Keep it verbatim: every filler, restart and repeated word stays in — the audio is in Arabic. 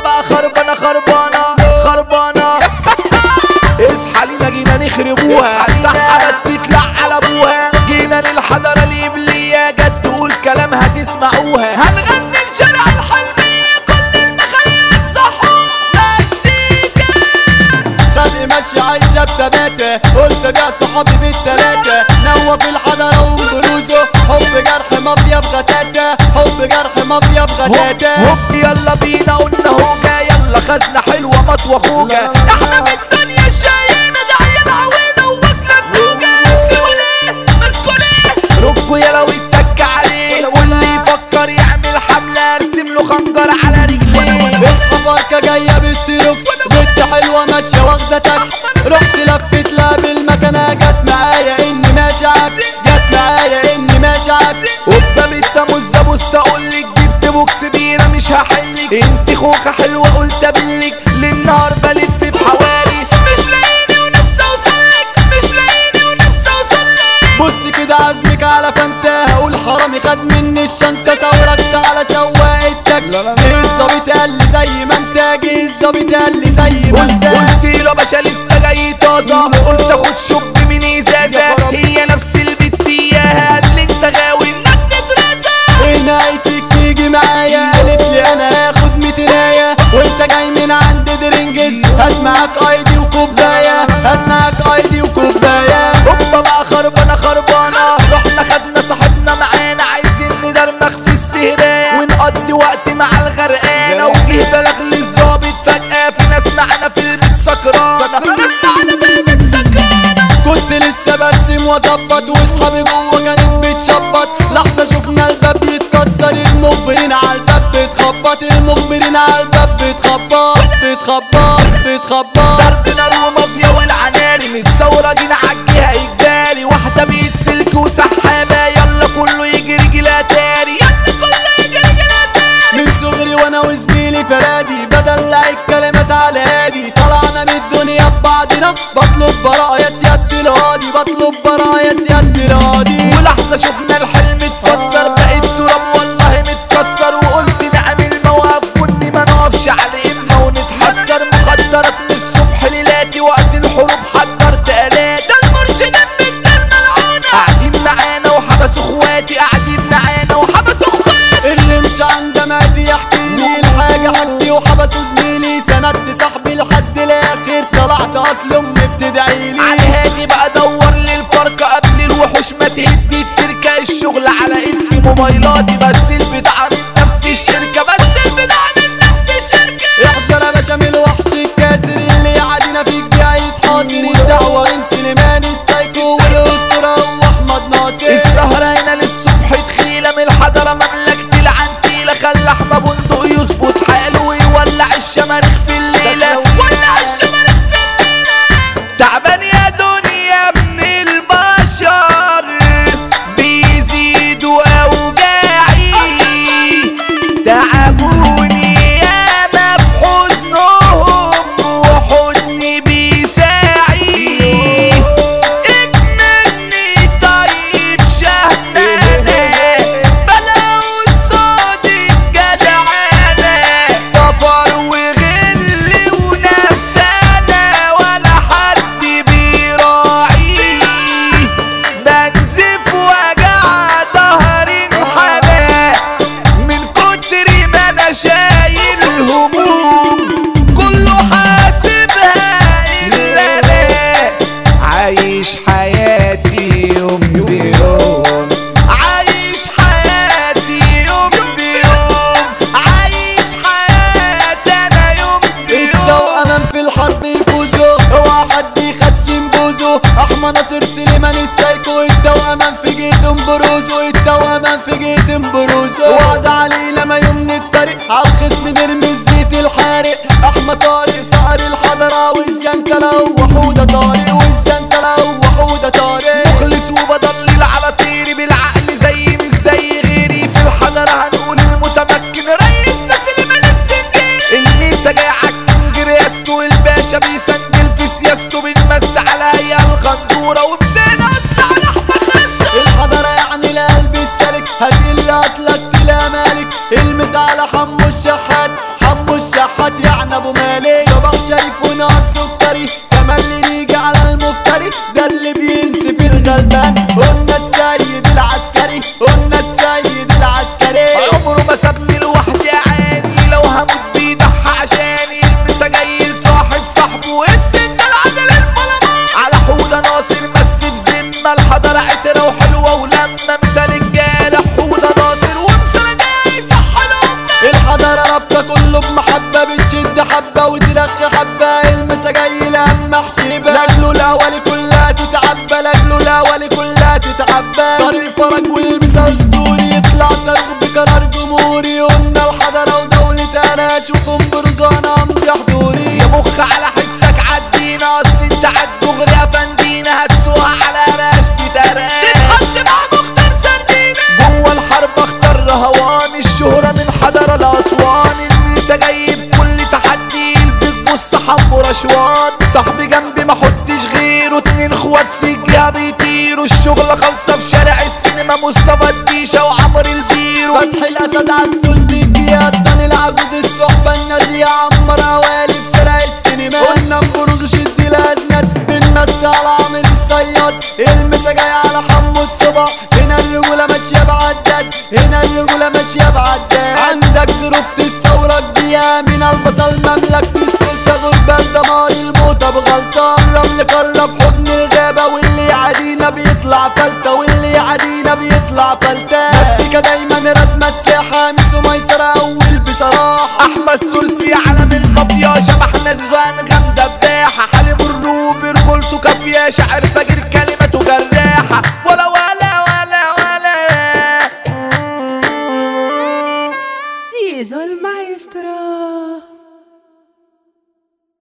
بقى خربانة خربانة خربانة. اصحى لينا جينا نخربوها، سحبت تطلع على ابوها. جينا للحضارة الإبلية جت تقول كلام هتسمعوها. هنغني الشارع الحلمي كل المخليات صحوها. مزيكا خلق ماشي عايشة بتباتة، قلت بيع صحابي بالتلاتة. نوى في الحضرة وبروزه، حب جرح مافيا بغتاتة، حب جرح مافيا بغتاتة. هوب يلا بينا قلنا هوجة، يلا خزنة حلوة مطوى خوجة. احنا من الدنيا الشاينة زي العويلة وواكلة النوجة. مسكوا ليه مسكوا ليه ركوا يلا واتك عليه، واللي يفكر يعمل حملة ارسم له خنجر على رجليه. اصحى فاركة جاية بالتيروكس، بنت حلوة ماشية واخدة تاكس. رحت لفت لها بالمكنة، جت معايا اني ماشي عكس، جت معايا اني ماشي عكس. قدام التموزة بص اقولك جبت بوكس بيرة مش هحلك. انت خوخة حلوة قلت ابلك، للنهار بلف في حوالي. مش لاقيني ونفسي اوصلك، مش لاقيني ونفسي اوصلك. بص كده عزمك على فانتا، هقول حرامي خد مني الشنطة. ثوركت على سواق التاكس، جه الظابط قال لي زي ما انت، جه الظابط قال لي زي ما انت. قلت له باشا لسه جاي طازة، قلت اخد شوب من ازازة. هي نفس البت اياها قال لي انت غاوي انك تترازى. نهايتك تيجي معايا، قالت لي انا هاخد ميتيناية، وانت جاي من عند درنجز. هات معاك ايدي وكوباية، هات معاك ايدي وكوباية. هوبا بقى خربانة خربانة، رحنا خدنا صاحبنا معانا. عايزين ندرمخ في السهران ونقضي وقت مع الغرقانة. وجه بلغ للظابط فجأة في ناس معانا في البيت سكرانة، ناس معانا في البيت سكرانة. كنت لسه برسم واظبط، واصحابي جوه كانت بتشبط. لحظة شفنا الباب بيتكسر، المخبرين على الباب بتخبط، المخبرين على الباب بتخبط بتخبط بتخبط. ضرب نار ومافيا والعناري، متصورة جينا عالجهة اجباري. واحدة بيت سلك وسحابة، يلا كله يجري جيلها تاني، يلا كله يجري جيلها تاني. من صغري وانا وزميلي فرادي، بدلع الكلمات على هادي. طلعنا من الدنيا ببعضنا، بطلب براءة يا سيادة الهادي، بطلب براءة يا سيادة الهادي. ولحظة شفنا الحلم اتفسر، بقيت تراب والله متكسر. وقلت نعمل موقف كني ما نقفش على إمنا ونتحسر. مخدرات من الصبح ليلاتي، وقت الحروب حضرت آلات. ده المرشدين بنت الملعونة قاعدين معانا وحبسوا اخواتي، قاعدين معانا وحبسوا اخواتي. الرمش عند مادي يحكي لي الحاجة حدي، وحبسوا زميلي سندت صاحبي لحد الاخر. طلعت اصل امي بتدعيلي على هادي بقى دور للفرقة قبل الوحوش ما تهدي التركة. الشغل على اسم موبايلاتي، بس البضاعة من نفس الشركة، بس البضاعة من نفس الشركة. احذر يا باشا من الوحش الكاسر، اللي قاعدين فيك دي هيتحاصر. الدعوة من سليمان السايكو والاسطورة واحمد ناصر. السهرة هنا للصبح تخيلة، من الحضرة مملكة العنتيلة. خلى احمد بندق يظبط حاله ويولع الشماريخ في الليلة، ولع الشماريخ في الليلة. تعبان يا دنيا من البشر، بيزيدوا اوجاعي. تعبوني ياما في حزنهم، وحزني بيساعي. اكملني طيب شهمانة، بلا قصاد الجدعانة. سفر وغل ونفسانة، ولا حد بيراعي. بنزف وجع ظهري انحنى، من كتر ما انا شايل هموم. كله حاسبها الا انا، عايش حياتي يوم بيوم. عايش حياتي يوم بيوم، عايش حياتي انا يوم بيوم. التوأمان في الحرب يفوزوا، اوعى حد يخشم بوزه. احمد ناصر سليمان السايكو، التوأمان في جيتهم بروزه، التوأمان في جيتهم بروزه. وعد علينا ما يوم نتفرق، عالخصم نرمي الزيت الحارق. احمد طارق سعر الحضرة، والجنتلة وحودة طارق، والجنتلة وحودة طارق. مخلص وبضلل على طيري بالعقل، زي مش زي غيري. في الحضرة هنقول المتمكن رئيسنا سليمان السنجيري. الميسا جاي عالكنج رياسته، الباشا بيسجل في سياسته. بنمس على هي الغندورة، وبسينا اصل على احمد خسته. الحضرة يعني القلب السالك، هتقل اصلك تلا مالك. المس على حمو الشحات، حمو الشحات ابو مالك صباح شريف ونهار سكري تملي نيجي على المفتري ده اللي بينسف الغلبان قلنا السيد العسكري قلنا السيد العسكري عمره ما سابني لوحدي يا عيني لو هموت بيضحى عشاني المسا جاي لصاحب صاحبه السن العدل الملمة على حوضة ناصر مس بذمة الحضارة عترة وحلوة ولما مثال الجارح حوضة ناصر ومثال جاي صح الأمة الحضارة رابطة كله بمحبة بتشد حبة وترخي حبة المسا جاي لما حشيبة لاجله الأولي كلها تتعبى لاجله الأولي كلها تتعبى طريق فرج والمسا أسطوري يطلع صاروخ بقرار جمهوري قلنا الحضارة ودولة أنا أشوفهم برزانة أمضي حضوري يا مخ على حسك عدينا أصل انت عالدغري يا فندينا هتسوها على راشتي تراك تتحط مع مختار سردينة جوه الحرب اختار رهوان الشهرة من حضارة لأسوان الميسا جاي بكل تحدي بتبص حمو رشوان صاحبي جنبي ما حطش غيره اتنين اخوات في الجهة بيطيروا الشغلة خالصة في شارع السينما مصطفى الديشة وعمر البيرو فتحي الأسد عالسول بيجي الضن العجوز الصحبة النازية عمر أوالي في شارع السينما قلنا بروز شد الأزند بنمسي على عامر الصياد المسا جاي على حمو الصبح هنا الرجولة ماشية بعداد هنا الرجولة ماشية بعداد عندك ظروف تستورد بيها من البصل مملكة السلطة غربال دمار الموتى بغلطان رمل قرب حضن الغابة واللي يعادينا بيطلع فلتة واللي يعادينا بيطلع فلتة مسكة دايما رد مساحة ميسو ميسرة أول بصراحة احمد سلسي علم المافيا شبح ناس زوان غام دباحة حليم الروبي رجولته كافية شاعر فجر